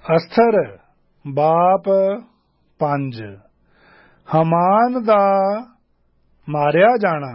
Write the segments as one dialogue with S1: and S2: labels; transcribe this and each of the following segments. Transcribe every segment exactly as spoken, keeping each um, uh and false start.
S1: ਅਸਥਰ ਬਾਪ ਪੰਜ। ਹਮਾਨ ਦਾ ਮਾਰਿਆ ਜਾਣਾ।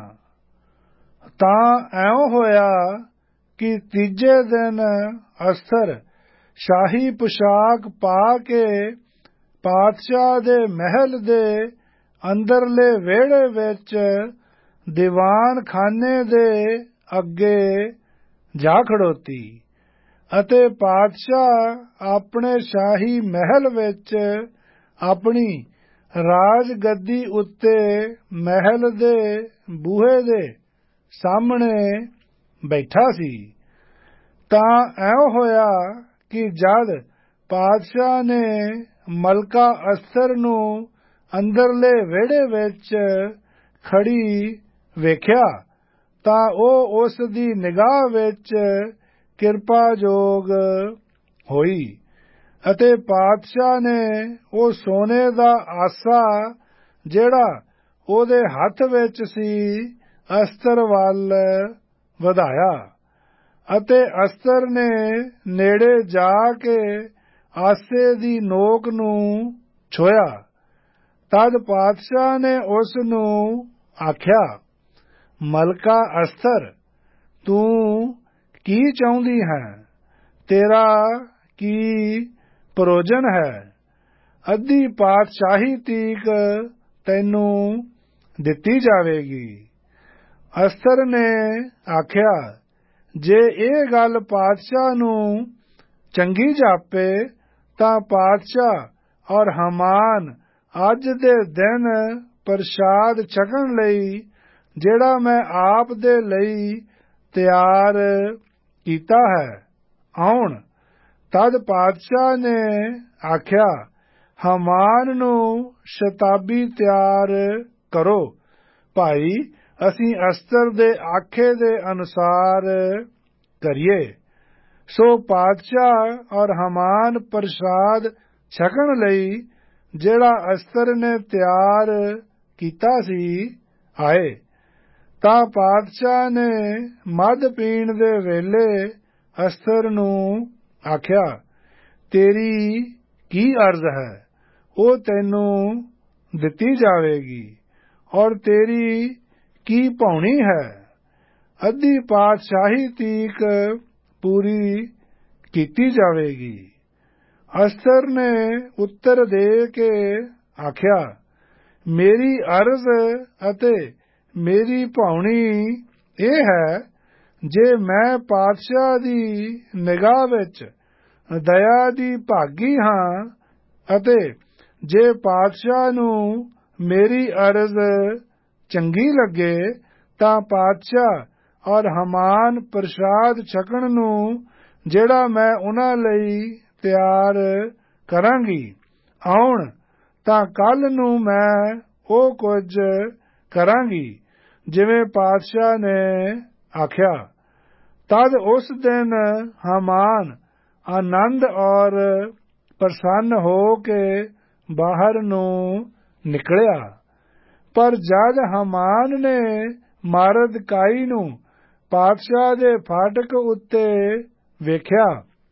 S1: ਤਾਂ ਐਉਂ ਹੋਇਆ ਕਿ ਤੀਜੇ ਦਿਨ ਅਸਥਰ ਸ਼ਾਹੀ ਪੁਸ਼ਾਕ ਪਾ ਕੇ ਪਾਤਸ਼ਾਹ ਦੇ ਮਹਿਲ ਦੇ ਅੰਦਰਲੇ ਵਿਹੜੇ ਵਿੱਚ ਦੀਵਾਨ ਖਾਨੇ ਦੇ ਅੱਗੇ ਜਾ ਖੜੋਤੀ ਅਤੇ ਪਾਤਸ਼ਾਹ ਆਪਣੇ ਸ਼ਾਹੀ ਮਹਿਲ ਵਿੱਚ ਆਪਣੀ ਰਾਜ ਗੱਦੀ ਉੱਤੇ ਮਹਿਲ ਦੇ ਬੂਹੇ ਦੇ ਸਾਹਮਣੇ ਬੈਠਾ ਸੀ। ਤਾਂ ਐਉਂ ਹੋਇਆ ਕਿ ਜਦ ਪਾਤਸ਼ਾਹ ਨੇ ਮਲਕਾ ਅਸਥਰ ਨੂੰ ਅੰਦਰਲੇ ਵਿਹੜੇ ਵਿੱਚ ਖੜੀ ਵੇਖਿਆ ਤਾਂ ਉਹ ਉਸ ਦੀ ਨਿਗਾਹ ਵਿੱਚ ਕਿਰਪਾਯੋਗ ਹੋਈ ਅਤੇ ਪਾਤਸ਼ਾਹ ਨੇ ਉਹ ਸੋਨੇ ਦਾ ਆਸਾ ਜਿਹੜਾ ਉਹਦੇ ਹੱਥ ਵਿੱਚ ਸੀ ਅਸਥਰ ਵੱਲ ਵਧਾਇਆ ਅਤੇ ਅਸਥਰ ਨੇ ਨੇੜੇ ਜਾ ਕੇ ਆਸੇ ਦੀ ਨੋਕ ਨੂੰ ਛੋਹਿਆ। ਤਦ ਪਾਤਸ਼ਾਹ ਨੇ ਉਸ ਨੂੰ ਆਖਿਆ, ਮਲਕਾ ਅਸਥਰ, ਤੂੰ ਕੀ ਚਾਹੁੰਦੀ ਹੈ? ਤੇਰਾ ਕੀ ਪ੍ਰਯੋਜਨ ਹੈ? ਅੱਧੀ ਪਾਤਸ਼ਾਹੀ ਤੀਕ ਤੈਨੂੰ ਦਿੱਤੀ ਜਾਵੇਗੀ। ਅਸਥਰ ਨੇ ਆਖਿਆ, ਜੇ ਇਹ ਗੱਲ ਪਾਤਸ਼ਾਹ ਨੂੰ ਚੰਗੀ ਜਾਪੇ ਤਾਂ ਪਾਤਸ਼ਾਹ ਔਰ ਹਮਾਨ ਅੱਜ ਦੇ ਦਿਨ ਪ੍ਰਸ਼ਾਦ ਛਕਣ ਲਈ ਜਿਹੜਾ ਮੈਂ ਆਪ ਦੇ ਲਈ ਤਿਆਰ ਕੀਤਾ ਹੈ ਆਉਣ। ਤਦ ਪਾਤਸ਼ਾਹ ਨੇ ਆਖਿਆ, ਹਮਾਨ ਨੂੰ ਸ਼ਤਾਬੀ ਤਿਆਰ ਕਰੋ। ਭਾਈ ਅਸੀਂ ਅਸਥਰ ਦੇ ਆਖੇ ਦੇ ਅਨੁਸਾਰ ਕਰੀਏ। ਸੋ ਪਾਤਸ਼ਾਹ ਔਰ ਹਮਾਨ ਪ੍ਰਸ਼ਾਦ ਛਕਣ ਲਈ ਜਿਹੜਾ ਅਸਥਰ ਨੇ ਤਿਆਰ ਕੀਤਾ ਸੀ ਆਏ। ਤਾਂ ਪਾਤਸ਼ਾਹ ਨੇ ਮਦ ਪੀਣ ਦੇ ਵੇਲੇ ਅਸਥਰ ਨੂੰ ਆਖਿਆ, ਤੇਰੀ ਕੀ ਅਰਜ਼ ਹੈ? ਉਹ ਤੈਨੂੰ ਦਿੱਤੀ ਜਾਵੇਗੀ। ਔਰ ਤੇਰੀ ਕੀ ਭਾਉਣੀ ਹੈ? ਅੱਧੀ ਪਾਤਸ਼ਾਹੀ ਤੀਕ ਪੂਰੀ ਕੀਤੀ ਜਾਵੇਗੀ। ਅਸਥਰ ਨੇ ਉੱਤਰ ਦੇ ਕੇ ਆਖਿਆ, ਮੇਰੀ ਅਰਜ਼ ਅਤੇ ਮੇਰੀ ਭਾਉਣੀ ਇਹ ਹੈ, ਜੇ ਮੈਂ ਪਾਤਸ਼ਾਹ ਦੀ ਨਿਗਾਹ ਵਿੱਚ ਦਇਆ ਦੀ ਭਾਗੀ ਹਾਂ ਅਤੇ ਜੇ ਪਾਤਸ਼ਾਹ ਨੂੰ ਮੇਰੀ ਅਰਜ਼ ਚੰਗੀ ਲੱਗੇ ਤਾਂ ਪਾਤਸ਼ਾਹ ਔਰ ਹਮਾਨ ਪ੍ਰਸ਼ਾਦ ਛਕਣ ਨੂੰ ਜਿਹੜਾ ਮੈਂ ਉਹਨਾਂ ਲਈ ਤਿਆਰ ਕਰਾਂਗੀ ਆਉਣ, ਤਾਂ ਕੱਲ ਨੂੰ ਮੈਂ ਉਹ ਕੁਝ ਕਰਾਂਗੀ ਜਿਵੇਂ ਪਾਤਸ਼ਾਹ ਨੇ ਆਖਿਆ। ਤਦ ਉਸ ਦਿਨ ਹਮਾਨ ਆਨੰਦ ਔਰ ਪ੍ਰਸੰਨ ਹੋ ਕੇ ਬਾਹਰ ਨੂੰ ਨਿਕਲਿਆ। ਪਰ ਜਦ ਹਮਾਨ ਨੇ ਮਰਦਕਾਈ ਨੂੰ ਪਾਤਸ਼ਾਹ ਦੇ ਫਾਟਕ ਉੱਤੇ ਵੇਖਿਆ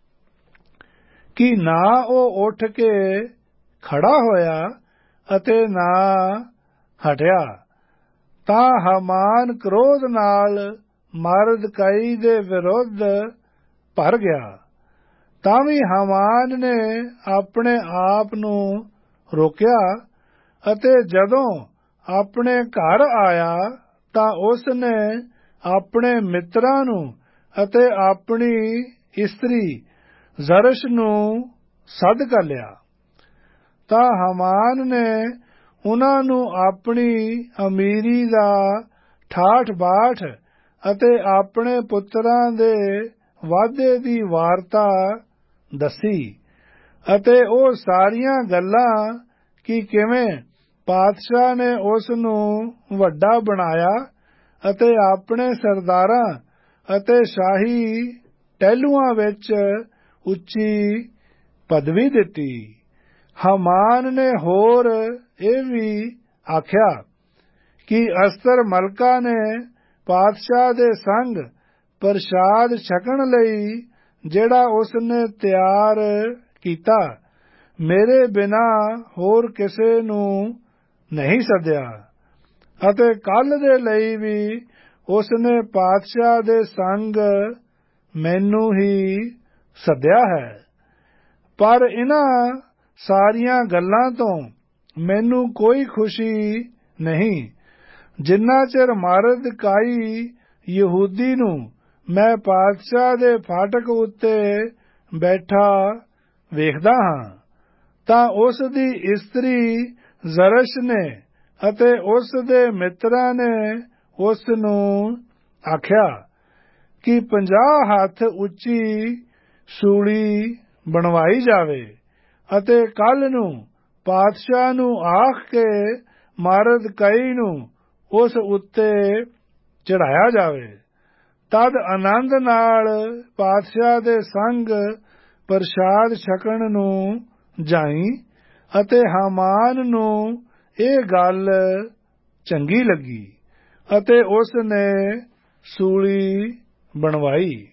S1: ਕਿ ਨਾ ਉਹ ਉੱਠ ਕੇ ਖੜਾ ਹੋਇਆ ਅਤੇ ਨਾ ਹਟਿਆ, ਤਾਂ ਹਮਾਨ ਕ੍ਰੋਧ ਨਾਲ ਮਰਦਕਾਈ ਦੇ ਵਿਰੁੱਧ ਭਰ ਗਿਆ। ਤਾਂ ਵੀ ਹਮਾਨ ਨੇ ਆਪਣੇ ਆਪ ਨੂੰ ਰੋਕਿਆ ਅਤੇ ਜਦੋਂ ਆਪਣੇ ਘਰ ਆਇਆ ਤਾਂ ਉਸ ਨੇ ਆਪਣੇ ਮਿੱਤਰਾਂ ਨੂੰ ਅਤੇ ਆਪਣੀ ਇਸਤਰੀ ਜ਼ਰਸ਼ ਨੂੰ ਸੱਦ ਘੱਲਿਆ। ਤਾਂ ਹਮਾਨ ਨੇ ਉਹਨਾਂ ਨੂੰ ਆਪਣੀ ਅਮੀਰੀ ਦਾ ਠਾਠ ਬਾਠ ਅਤੇ ਆਪਣੇ ਪੁੱਤਰਾਂ ਦੇ ਵਾਧੇ ਦੀ ਵਾਰਤਾ ਦੱਸੀ ਅਤੇ ਉਹ ਸਾਰੀਆਂ ਗੱਲਾਂ ਕਿ ਕਿਵੇਂ ਪਾਤਸ਼ਾਹ ਨੇ ਉਸ ਨੂੰ ਵੱਡਾ ਬਣਾਇਆ ਅਤੇ ਆਪਣੇ ਸਰਦਾਰਾਂ ਅਤੇ ਸ਼ਾਹੀ ਟਹਿਲੂਆਂ ਵਿੱਚ ਉੱਚੀ ਪਦਵੀ ਦਿੱਤੀ। ਹਮਾਨ ਨੇ ਹੋਰ ਇਹ ਵੀ ਆਖਿਆ ਕਿ ਅਸਥਰ ਮਲਕਾ ਨੇ ਪਾਤਸ਼ਾਹ ਦੇ ਸੰਗ ਪ੍ਰਸ਼ਾਦ ਛਕਣ ਲਈ ਜਿਹੜਾ ਉਸ ਨੇ ਤਿਆਰ ਕੀਤਾ, ਮੇਰੇ ਬਿਨਾ ਹੋਰ ਕਿਸੇ ਨੂੰ ਨਹੀਂ ਸੱਦਿਆ। ਅਤੇ ਕੱਲ ਦੇ ਲਈ ਵੀ ਉਸਨੇ ਪਾਤਸ਼ਾਹ ਦੇ ਸੰਗ ਮੈਨੂੰ ਹੀ ਸੱਦਿਆ ਹੈ। ਪਰ ਇਨ੍ਹਾਂ ਸਾਰੀਆਂ ਗੱਲਾਂ ਤੋਂ ਮੈਨੂੰ ਕੋਈ ਖੁਸ਼ੀ ਨਹੀਂ, ਜਿੰਨਾ ਚਿਰ ਮਰਦਕਾਈ ਯਹੂਦੀ ਨੂੰ ਮੈਂ ਪਾਤਸ਼ਾਹ ਦੇ ਫਾਟਕ ਉੱਤੇ ਬੈਠਾ ਵੇਖਦਾ ਹਾਂ। ਤਾਂ ਉਸ ਦੀ ਇਸਤਰੀ ਜ਼ਰਸ਼ ਨੇ ਅਤੇ ਉਸ ਦੇ ਮਿੱਤਰਾਂ ਨੇ ਉਸ ਨੂੰ ਆਖਿਆ ਕਿ ਪੰਜਾਹ ਹੱਥ ਉੱਚੀ ਸੂਲੀ ਬਣਵਾਈ ਜਾਵੇ ਅਤੇ ਕੱਲ ਨੂੰ ਪਾਤਸ਼ਾਹ ਨੂੰ ਆਖ ਕੇ ਮਰਦਕਾਈ ਨੂੰ ਉਸ ਉੱਤੇ ਚੜਾਇਆ ਜਾਵੇ। ਤਦ ਆਨੰਦ ਨਾਲ ਪਾਤਸ਼ਾਹ ਦੇ ਸੰਗ ਪ੍ਰਸ਼ਾਦ ਛਕਣ ਨੂੰ ਜਾਈਂ। ਅਤੇ ਹਾਮਾਨ ਨੂੰ ਇਹ ਗੱਲ ਚੰਗੀ ਲੱਗੀ ਅਤੇ ਉਸ ਨੇ ਸੂਲੀ ਬਣਵਾਈ।